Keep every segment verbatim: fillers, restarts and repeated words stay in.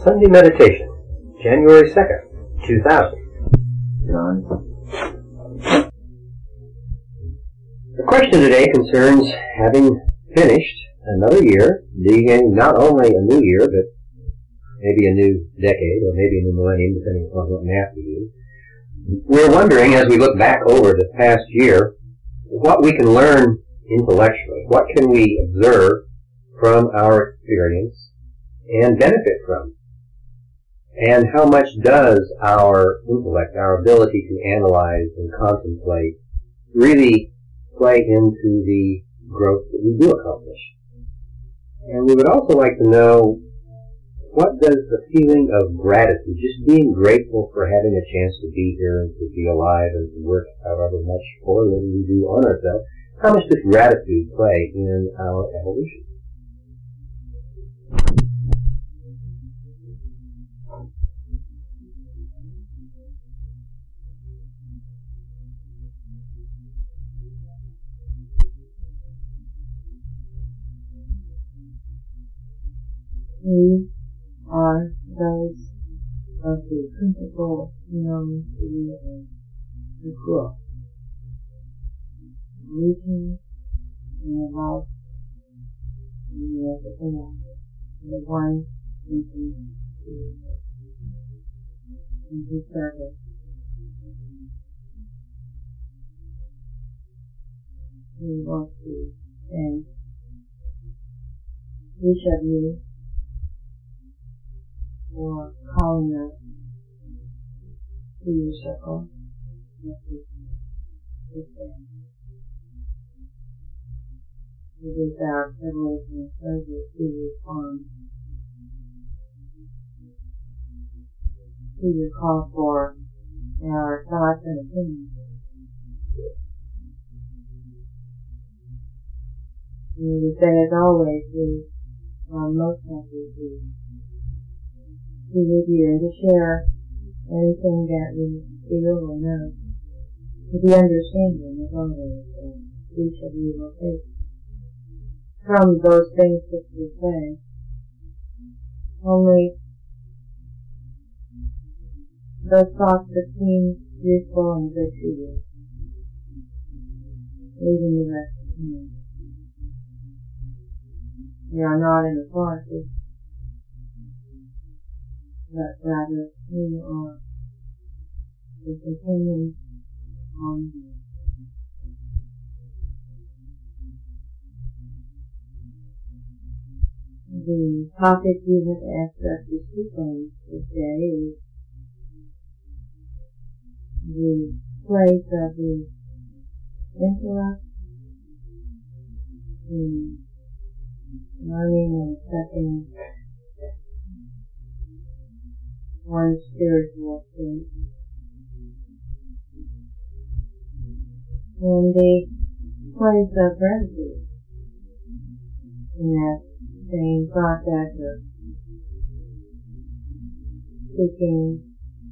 Sunday Meditation, January second, two thousand. The question today concerns having finished another year, beginning not only a new year, but maybe a new decade, or maybe a new millennium, depending upon what math we use. We're wondering, as we look back over the past year, what we can learn intellectually. What can we observe from our experience and benefit from? And how much does our intellect, our ability to analyze and contemplate, really play into the growth that we do accomplish? And we would also like to know, what does the feeling of gratitude, just being grateful for having a chance to be here and to be alive and to work however much for that we do on ourselves, how much does gratitude play in our evolution? We are those of the principle known to be the Kuo, reaching in the love and the everything else, the one into into service. We want to thank each of you for calling us to your circle this day. It is our privilege and pleasure to respond to your call for our thoughts and opinions. We would say, as always, we are most happy to be with you and to share anything that we feel or know, to be understanding as always, and each of you will take from those things that we say only those thoughts that seem useful and good to you, leaving the rest to me. We are not in authority, but rather we are the companions on you. The topic you have asked us to speak on today is the place of the intellect in learning and accepting one's spiritual state. And the place of gratitude in that same process of seeking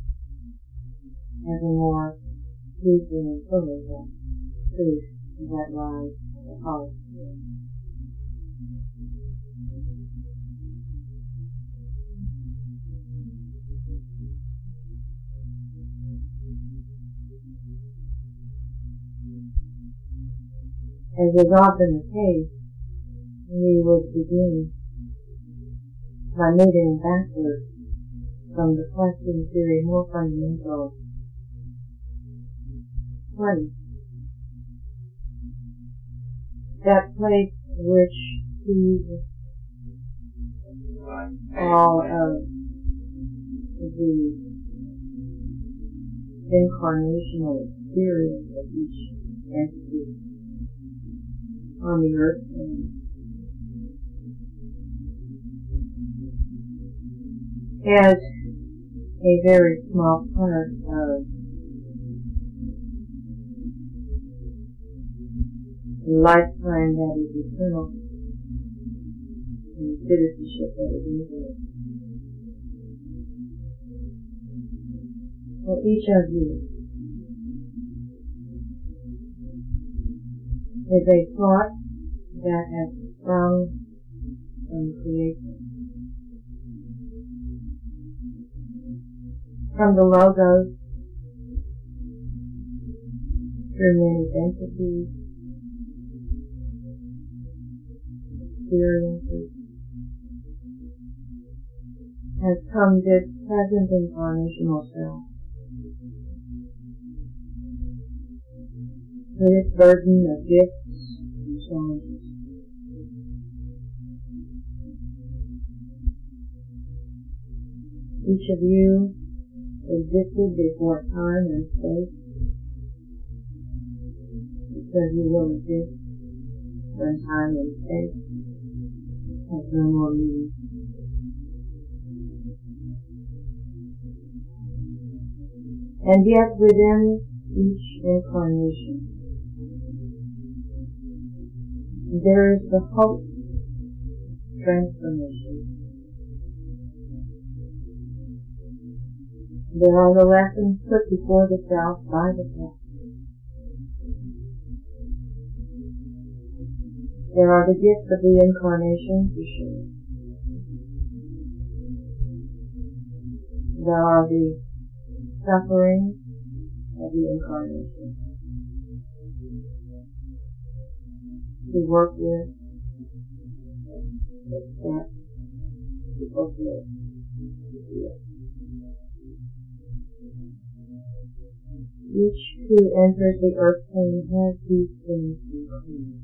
ever more deeply and fully the truth that lies at the heart. As is often the case, we would begin by moving backwards from the question to a more fundamental place. That place which sees all of the incarnational experience of each entity on the earth plane as a very small part of the lifetime that is eternal and the citizenship that is infinite. For each of you is a thought that has sprung from creation. from the logos through many entities, experiences, has come this present incarnational self with its burden of gifts and challenges. Each of you existed before time and space because you will exist when time and space has no more meaning. And yet within each incarnation there is the hope transformation. There are the lessons put before the self by the self. There are the gifts of the incarnation to share. There are the sufferings of the incarnation to work with, accept, to fulfill, to feel. Each who enters the earth plane has these things included.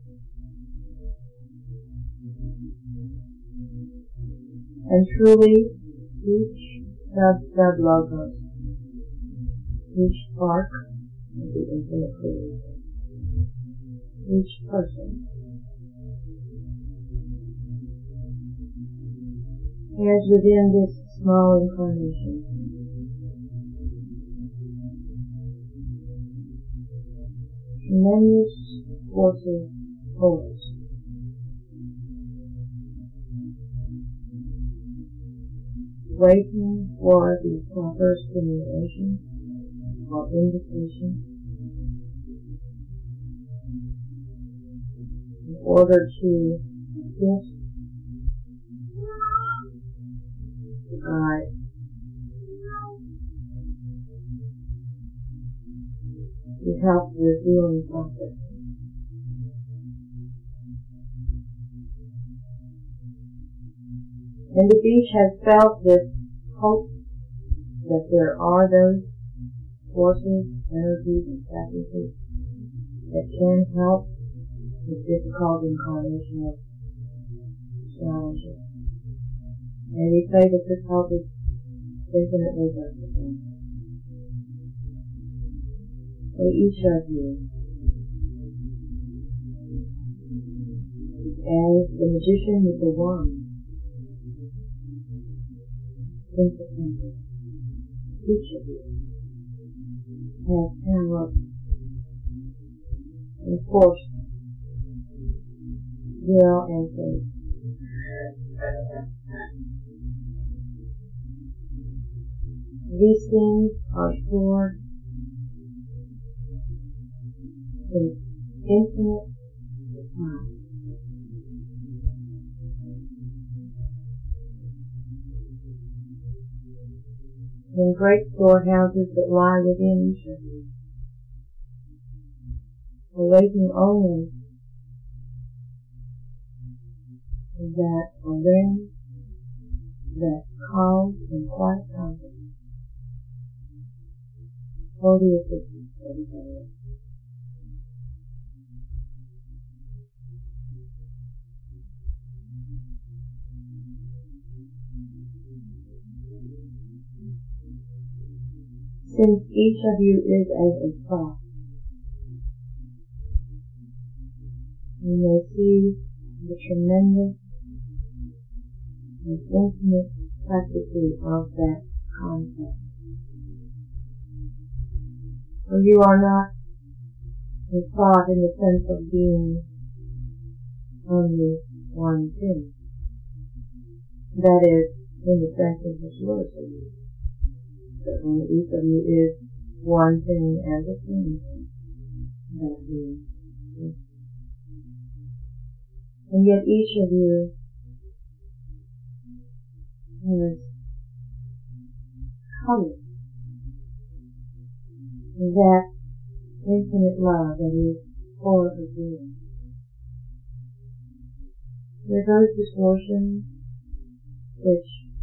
And truly, each sub-sub-logos, each spark of the infinite creator, each person has within this small incarnation tremendous forces force waiting for the proper stimulation or invitation in order to assist, to guide, to help the healing process. And if each has felt this hope that there are those forces, energies, and practices that can help with difficult incarnational challenges, and we say that this help is infinitely versatile. So each of you, as the magician with the wand, independent, each of you has power and force, will and faith. These things are stored in infinite time. In great storehouses that lie within each of you, awaiting only that a ring that calls in quiet confidence for the assistance of the Lord. Since each of you is as a thought, you may see the tremendous and infinite practicing of that concept. For you are not a thought in the sense of being only one thing. That is, in the sense in which Lord said you. Certainly each of you is one thing and the same thing. That being. And yet each of you has color that infinite love that is for a being. There are those distortions which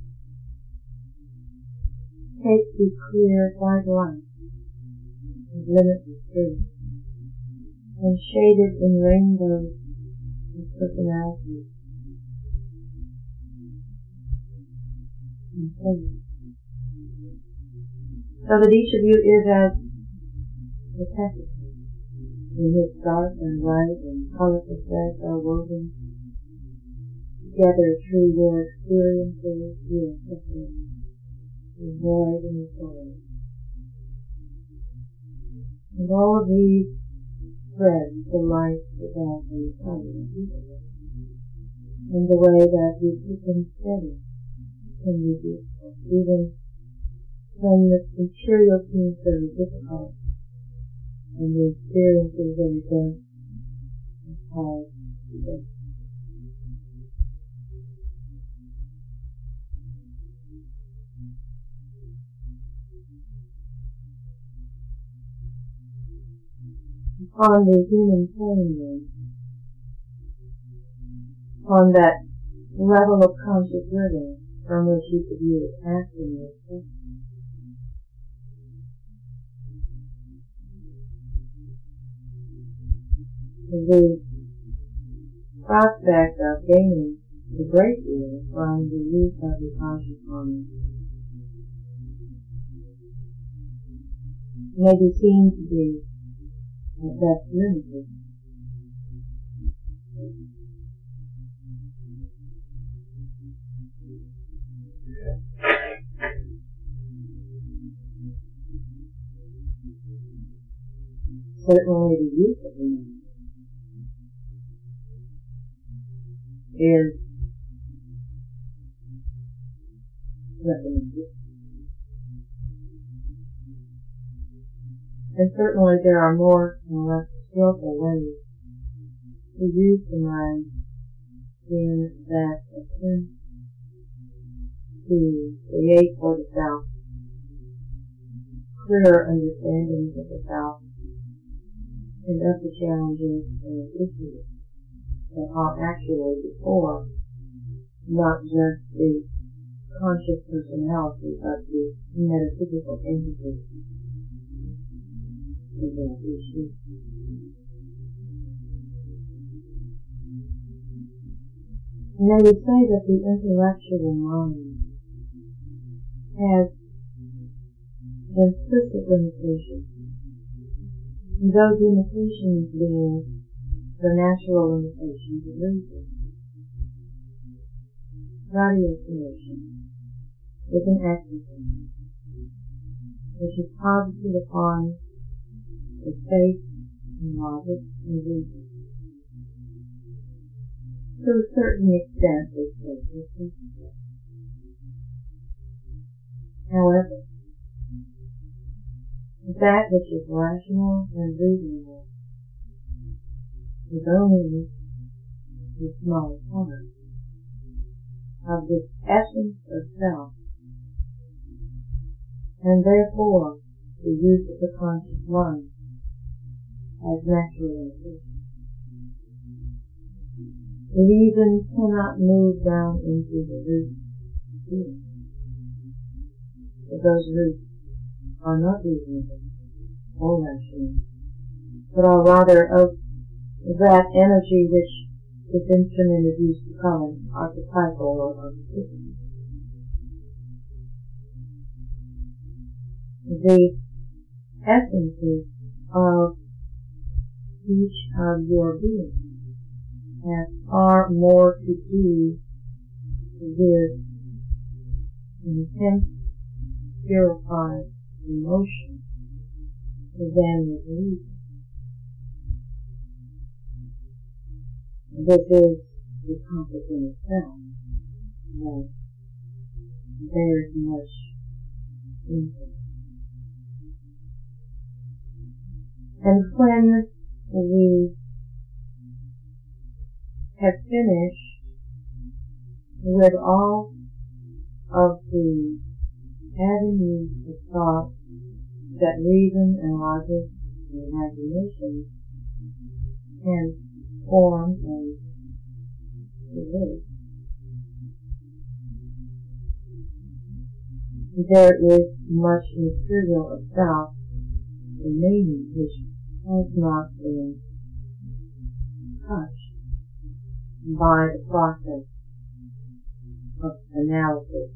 take the clear white light of limitless truth and shade it in rainbows of personality and faith. So that each of you is as the tapestry in which dark and light and colorful threads are woven together through your experiences, your suffering, your void and your soul. And all of these threads, the light, the dark, and the color, and the way that you keep them steady can be beautiful, even when the material seems very difficult and the experiences very dense and hard to get. On the human plane, then, on that level of conscious living from which you could view it acting yourself, the prospect of gaining a great deal from the use of the conscious mind may be seen to be at best limited. Certainly the use of the mind is recommended. And certainly there are more and less skillful ways to use the mind in that attempt to create for the self clearer understandings of the self and of the challenges and issues that are actually before not just the conscious personality but the metaphysical entity of that issue. And they would say that the intellectual mind has implicit limitations, and those limitations being the natural limitations of reason. Ratiocination is an exercise which is posited upon the faith in logic and reason. To a certain extent, this faith is necessary. However, that which is rational and reasonable is only the small part of this essence of self, and therefore the use of the conscious mind as natural limitations. Reason cannot move down into the root of feeling. But those roots are not reasonable or rational, but are rather of that energy which this instrument is used to call archetypal or archetypal. The essences of each of your beings have far more to do with intense, purified emotion than with reason. This is the topic in itself that bears much interest. And when we have finished with all of the avenues of thought that reason and logic and imagination can form and create. There is much material about the meaning which has not been touched by the process of analysis.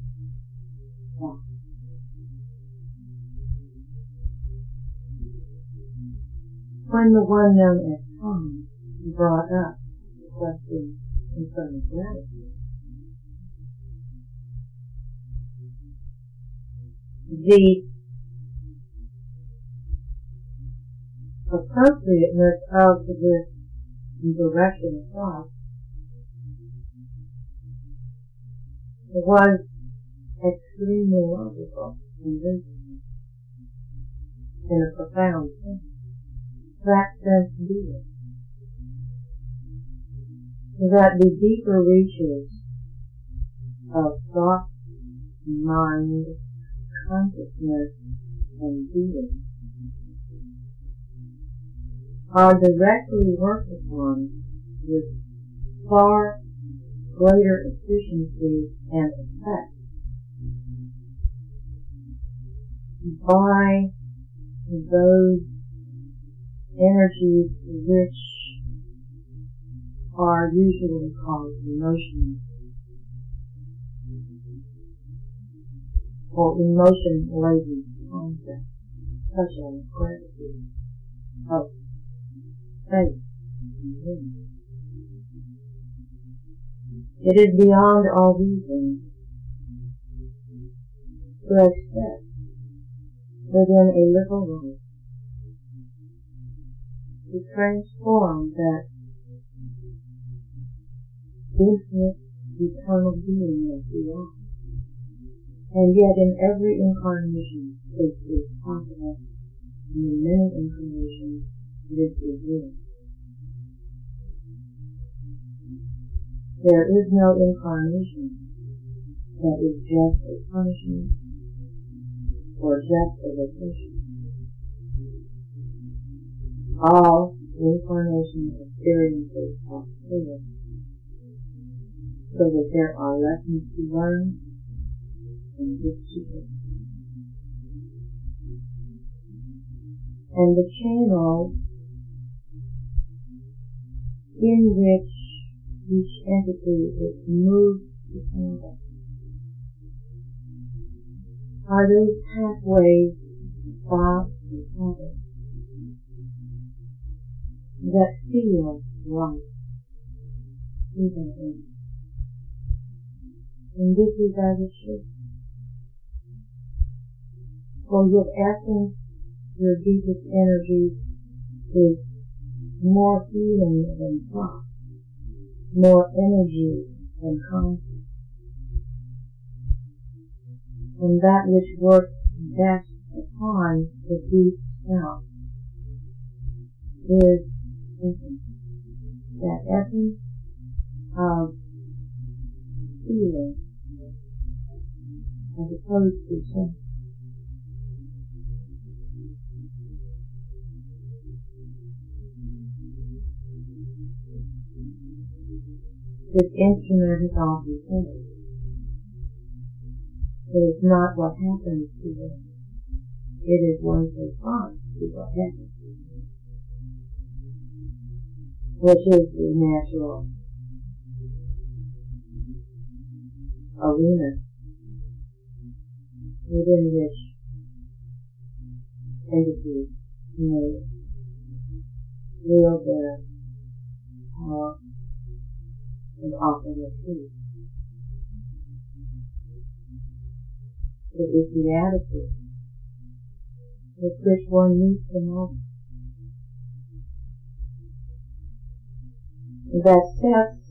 When the one known as time brought up the question concerning gratitude, the appropriateness of this direction of thought was extremely logical and reasonable in a profound sense. That sense being that the deeper reaches of thought, mind, consciousness, and being are directly worked upon with far greater efficiency and effect by those energies which are usually called emotions or emotion-laden concepts, such as gratitude, hope, faith, and dreams. It is beyond all reason to expect within a little life to transform that infinite, eternal being that we are. And yet in every incarnation this is possible, and in many incarnations this is real. There is no incarnation that is just a punishment or just a vacation. All incarnation experiences are clear, so that there are lessons to learn and gifts to give. And the channel in which each entity is moved to handle are those pathways of thought and habit that feel right, even in. And this is as it should. For your essence, your deepest energy is more feeling than thought, more energy than concept. And that which works best upon the deep self is essence. That essence of feeling as opposed to sense. This instrument is often said. It is not what happens to them. It is one's response to what happens to them, which is the natural arena within which entities may wield their power and offer their truth. It is the attitude with which one meets the moment that sets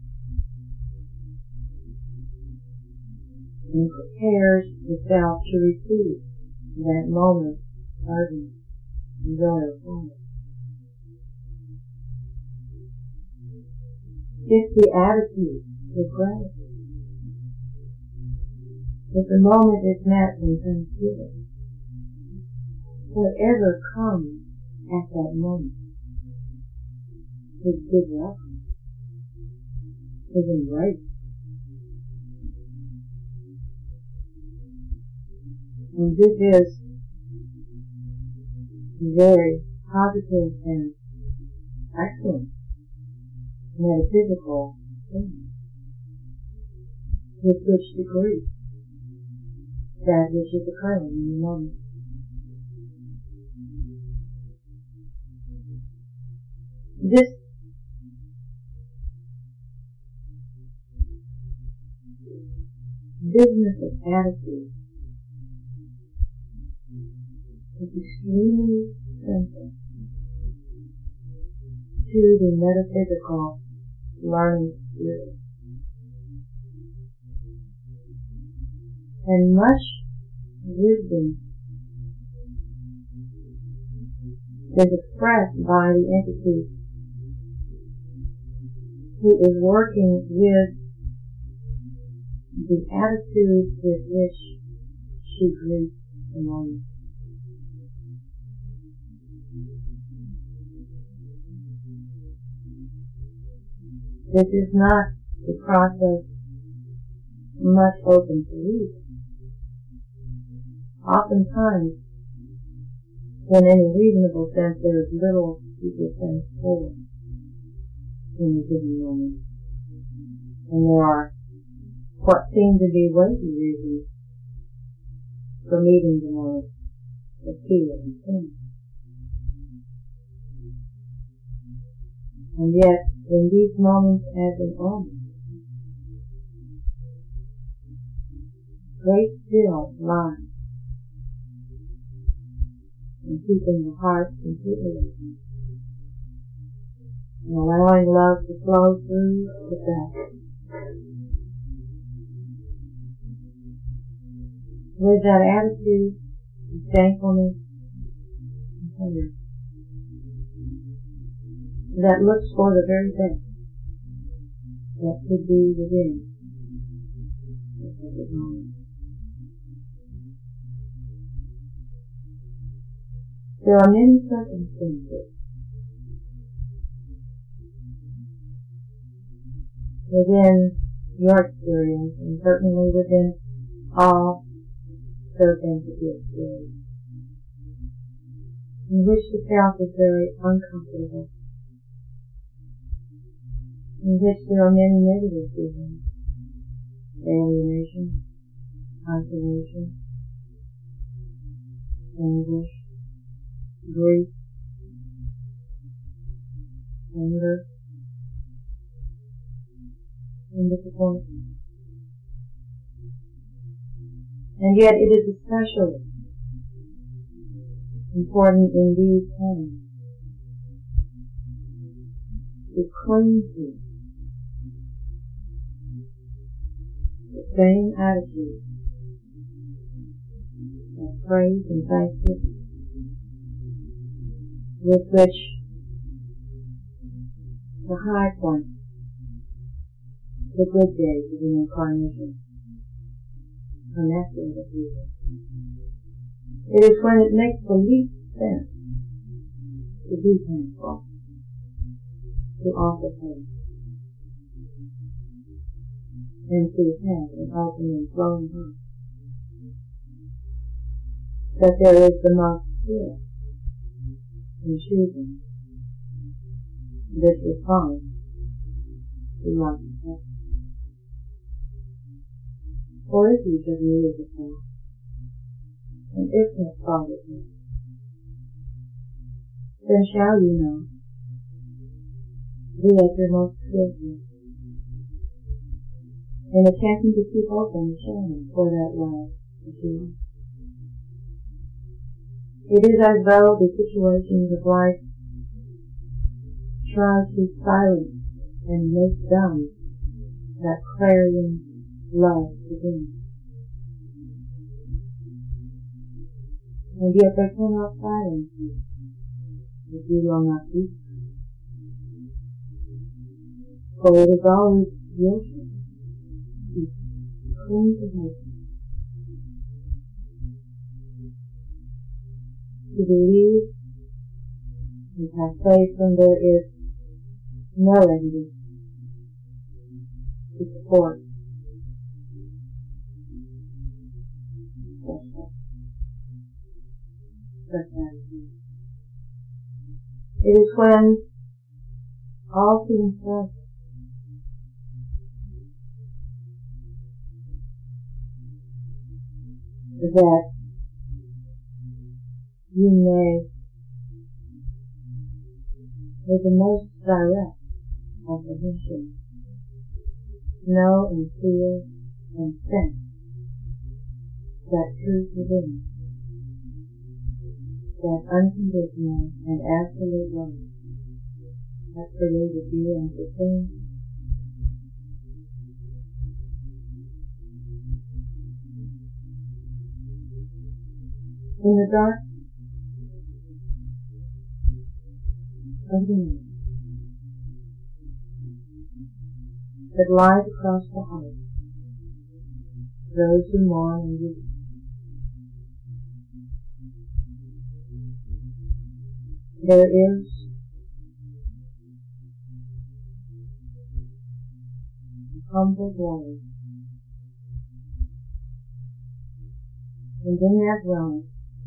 and prepares the self to receive that moment ardent and royal fire. If the attitude is gratitude, if the moment is met in thanksgiving, whatever comes at that moment is good welcome, is embraced. And this is very positive and excellent metaphysical thing with which to grieve that which is occurring in the moment. This business of attitude is extremely central to the metaphysical learning spirit. And much wisdom is expressed by the entity who is working with the attitude with which she greets the moment. This is not the process much open to read. Oftentimes, in any reasonable sense, there is little to defend for in a given moment. And there are what seem to be weighty reasons for meeting the moment of fear and sin. And yet, in these moments as in all, great skill lies in keeping the heart completely open and allowing love to flow through the self. With that attitude of thankfulness and prayer that looks for the very best that could be within the present moment. There are many circumstances within your experience, and certainly within all servantity experience, in which the self is very uncomfortable, in which there are many negative feelings: alienation, isolation, anguish, grief, anger, and disappointment. And yet it is especially important in these times to cling to the same attitude of praise and thanksgiving with which the high point, the good days of the incarnation, are nestled with you. It is when it makes the least sense to be thankful, to offer praise, and to have an open and flowing heart, that there is the most skill in choosing this response to love and help. For if each of you is a self, and if not fatherless, then shall you not be at your most skillful in attempting to keep open the channel for that love that you are. It is as though the situations of life try to silence and make dumb that clarion love within. And yet they cannot silence you if you will not do so. For it is always your choice to cling to hope, to believe and have faith when there is no evidence to support such attitude. It is when all seems perfect that you may, with the most direct apprehension, know and feel and sense that truth within, that unconditional and absolute love that created you and sustains you. In the dark of the night that lies across the heart, those who mourn and weep, there is a humble dwelling, and in that dwelling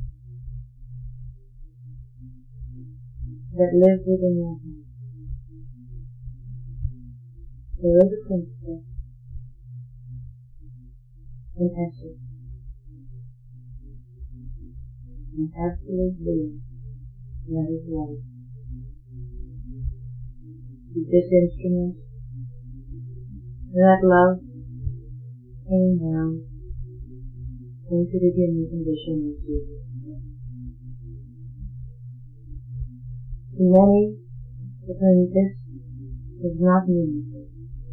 that lives within your heart, there is a princess, an essence, an absolute being that is love. With this instrument, that love came down into the human condition of Jesus. To many to whom this is not meaningful,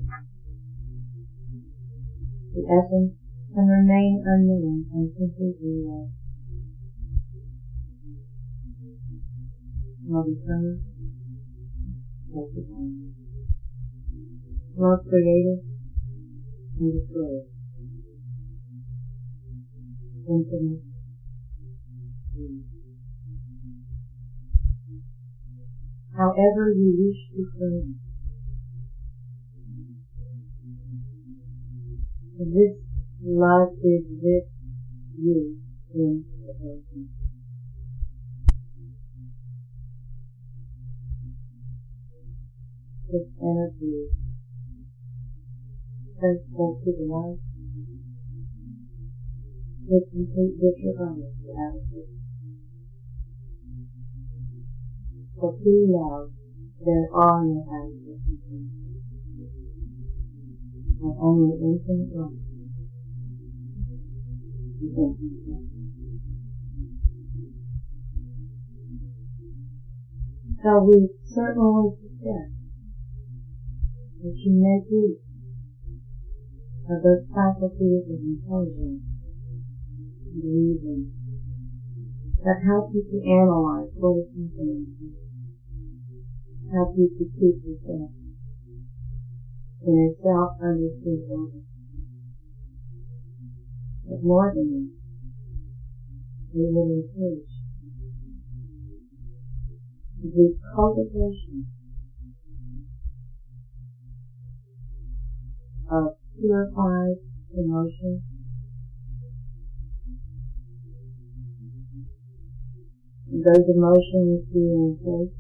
the essence can remain unnamed and completely love. Love eternal, love divine. Love created and destroyed. Infinite love. However you wish to frame it, this love is with you in the person. This energy faithful to the light with complete disregard for attitude. For true love, there are no attitudes, but only infinite love and infinite love. So we certainly suggest that you make use of those faculties of intelligence and reason that help you to analyze what is happening, help you to keep yourself in a self-understood order. But more than that, we will encourage the cultivation of purified emotions, those emotions being faith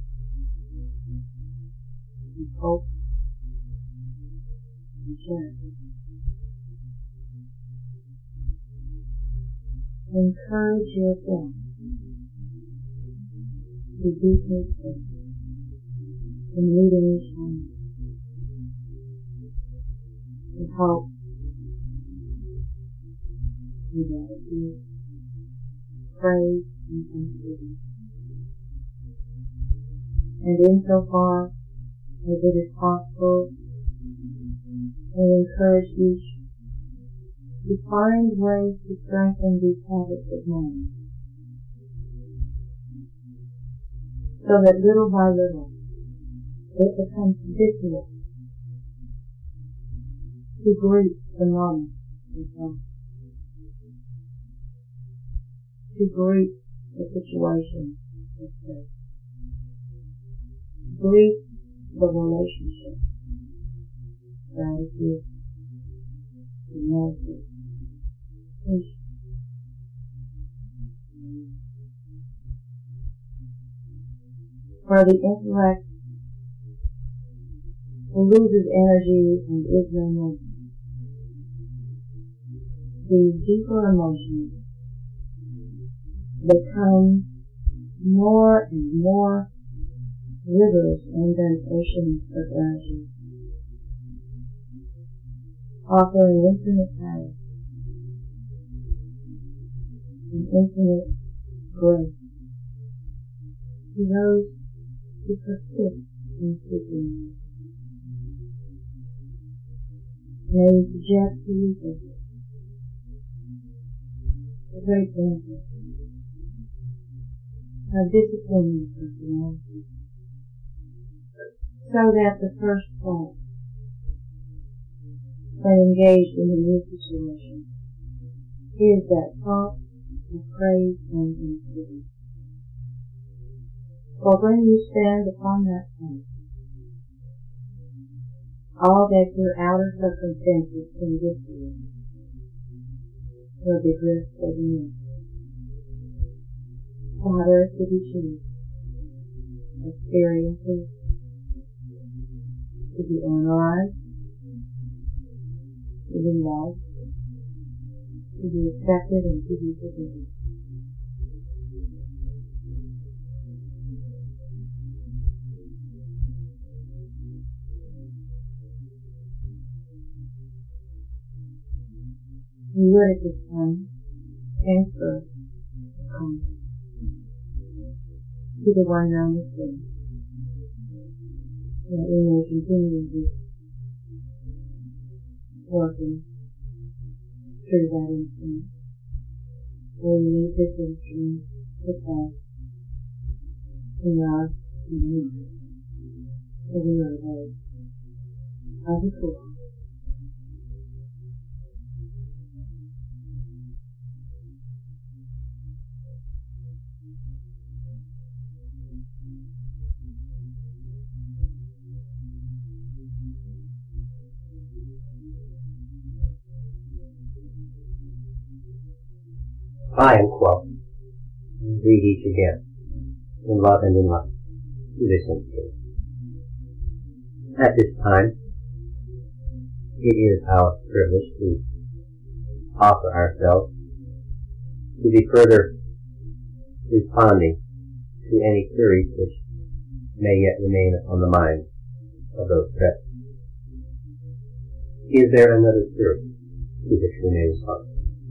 and hope and charity. Encourage yourself to be faithful in leading each one, to help in gratitude, praise, and thanksgiving. And insofar as it is possible, we encourage each to find ways to strengthen these habits of mind, so that little by little it becomes habitual to greet the moment itself, to greet the situation let's say. Greet the relationship. Gratitude, humility, patience. Where the intellect loses energy and is no more. These deeper emotions become more and more rivers and then oceans of energy, offering infinite power and infinite grace to those who persist in seeking. May we suggest to you this, a great example of disciplining personality, so that the first thought, when engaged in a new situation, is that thought of praise and thanksgiving. For when you stand upon that point, all that your outer circumstances can give you will be drift for the end. Water to be changed, experiences to be analyzed, to be loved, to be accepted, and to be forgiven. We would at this time transfer the calm to the one known as God, that we may continue this working through that instrument. We leave this instrument with us in love and unity, so we are those of the Lord. I am Quo. Read each again, in love and in life, to this instrument. At this time, it is our privilege to offer ourselves to be further responding to any queries which may yet remain on the minds of those present. Is there another query to which we may respond?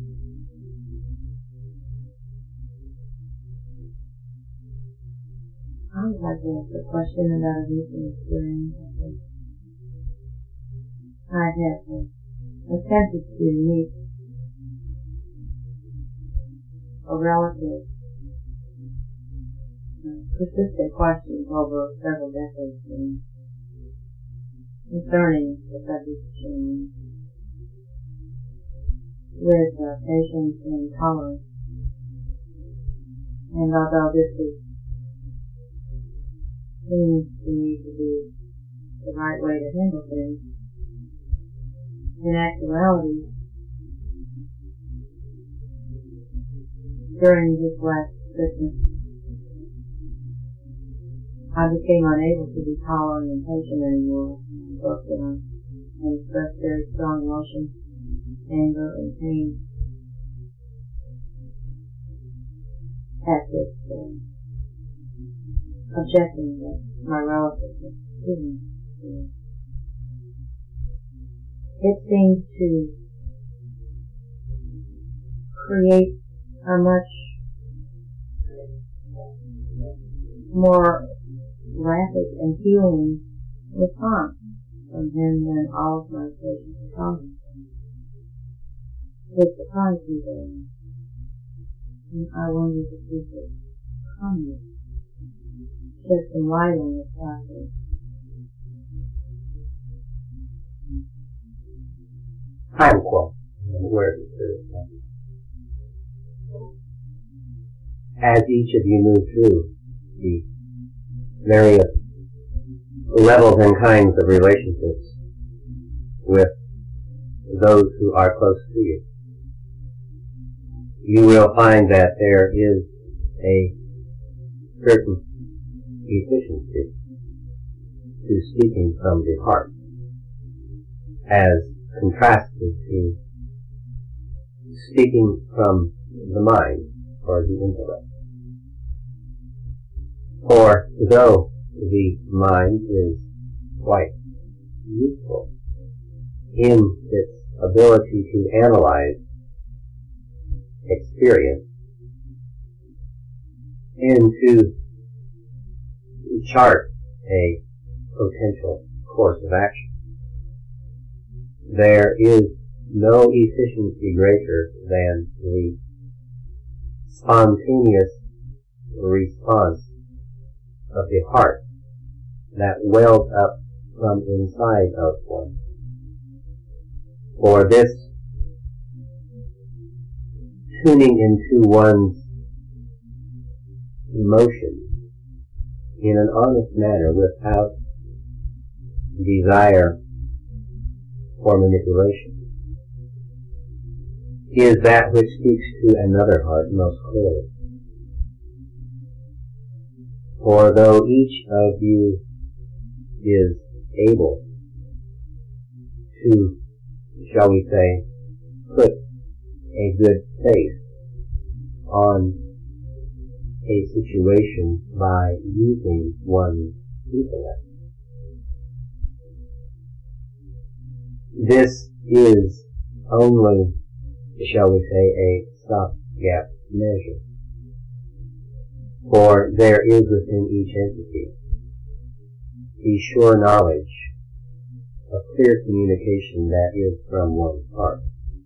I would like to ask a question about a recent experience. I have attempted to meet a relative uh, persistent questions over several decades and concerning the subject of change with uh, patience and tolerance. And although this is seems to me to be the right way to handle things, in actuality, during this last Christmas, I became unable to be tolerant and patient anymore. I broke down and expressed very strong emotions, anger and pain at this uh, objection that my relative was giving to me. It seems to create a much more rapid and healing response from him than all of my patients and colleagues. It surprised me very much. And I wondered if we could comment, shed some light on this process. I am Quo. Where is it? As each of you move through the various levels and kinds of relationships with those who are close to you, you will find that there is a certain efficiency to speaking from the heart, as contrasted to speaking from the mind or the intellect. For though the mind is quite useful in its ability to analyze experience and to chart a potential course of action, there is no efficiency greater than the spontaneous response of the heart that wells up from inside of one. For this tuning into one's emotion in an honest manner without desire for manipulation is that which speaks to another heart most clearly. For though each of you is able to, shall we say, put a good face on a situation by using one's intellect, this is only, shall we say, a stopgap measure. For there is within each entity the sure knowledge of clear communication that is from one's heart.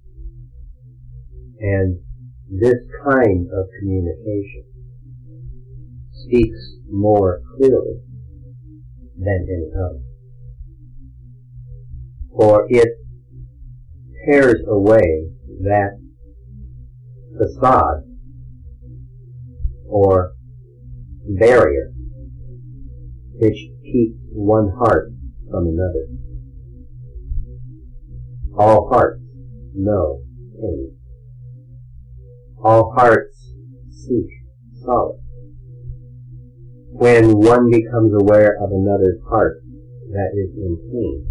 And this kind of communication speaks more clearly than any other. For it tears away that facade or barrier which keeps one heart from another. All hearts know pain. All hearts seek solace. When one becomes aware of another's heart that is in pain,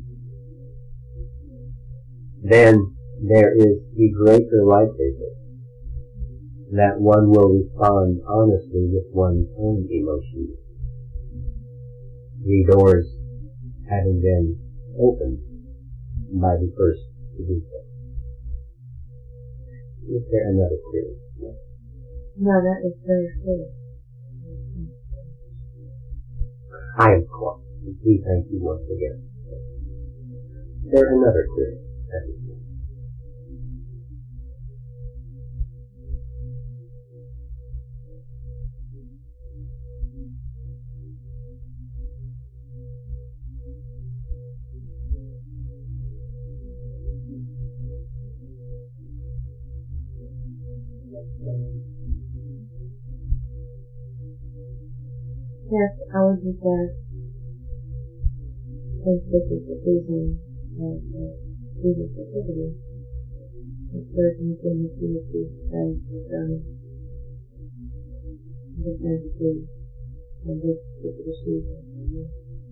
then there is the greater likelihood that one will respond honestly with one's own emotions, the doors having been opened by the first to do so. Is there another query? No, that is very clear. I am caught. We thank you once again. Is there another query? Yes, I would just ask, since this is the season of Jesus' activity, the person can see if these things are done the sensitive in this particular season.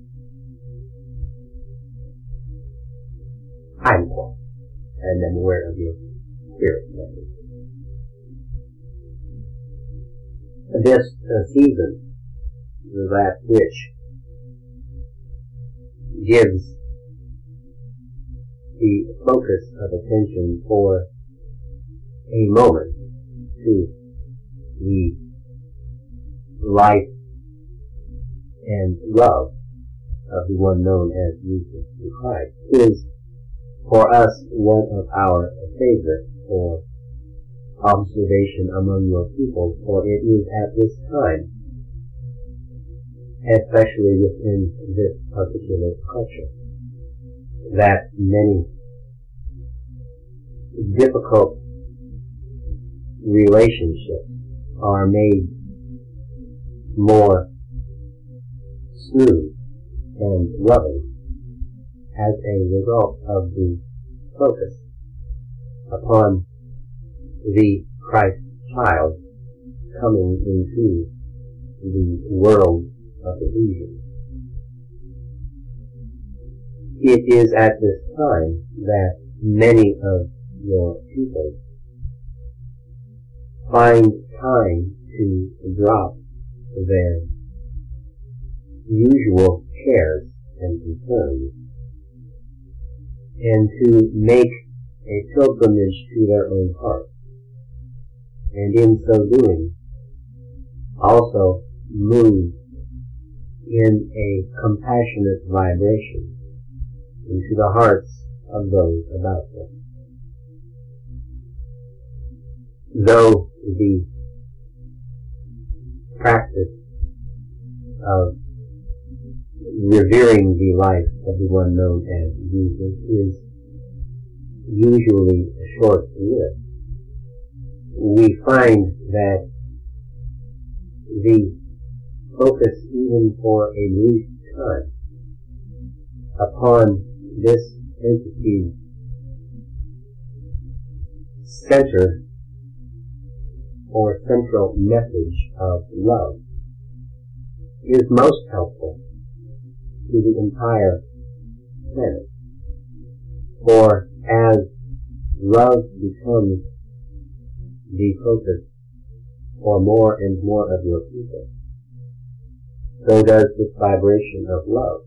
I'm caught, and I'm aware of your spirit message. This uh, season, that which gives the focus of attention for a moment to the life and love of the one known as Jesus Christ, is for us one of our favorites for observation among your people, for it is at this time, especially within this particular culture, that many difficult relationships are made more smooth and loving as a result of the focus upon the Christ child coming into the world of illusion. It is at this time that many of your people find time to drop their usual cares and concerns and to make a pilgrimage to their own heart, and in so doing also move in a compassionate vibration into the hearts of those about them. Though the practice of revering the life of the one known as Jesus is usually short-lived, we find that the focus, even for a brief time, upon this entity's center or central message of love is most helpful to the entire planet. For as love becomes the focus for more and more of your people, so does this vibration of love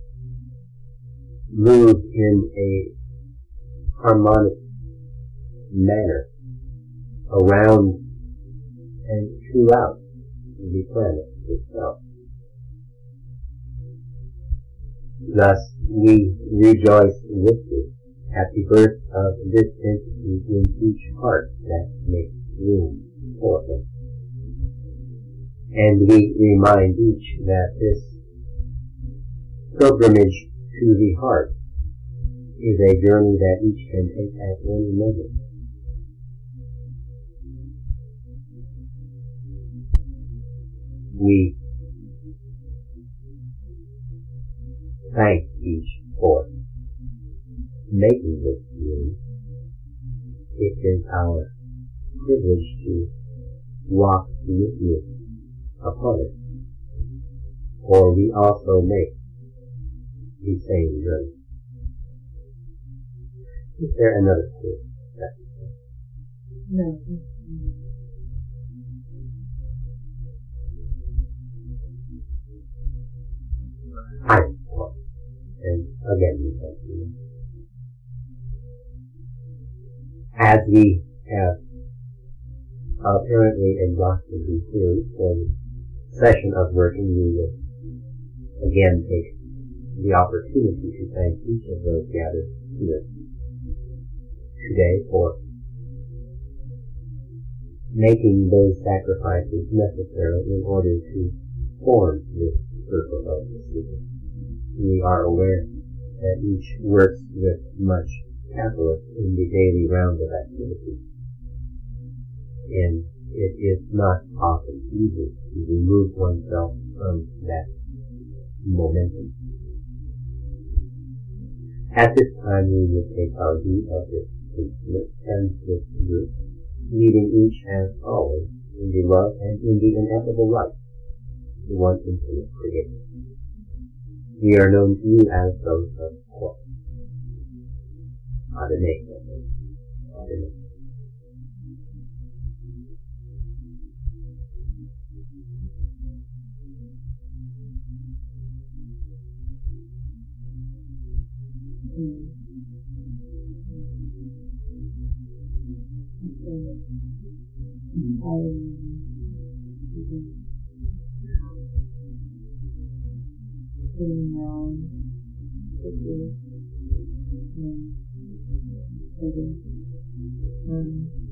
move in a harmonic manner around and throughout the planet itself. Thus, we rejoice with you at the birth of this entity in each heart that makes room for it. And we remind each that this pilgrimage to the heart is a journey that each can take at any moment. We thank each for making this journey. It is our privilege to walk with you upon it, for we also make the same journey. Is there another question? No. Hi. And again, we thank you. As we have apparently exhausted the theory for the session of working, we will again take the opportunity to thank each of those gathered here today for making those sacrifices necessary in order to form this circle of the secret. We are aware that each works with much capital in the daily round of activity, and it is not often easy to remove oneself from that momentum. At this time, we will take our leave of this instrument and this group, leading each as always in the love and in the ineffable light to one infinite Creator. We are known to you as those of Kwa. Adonai. Adonai. Um,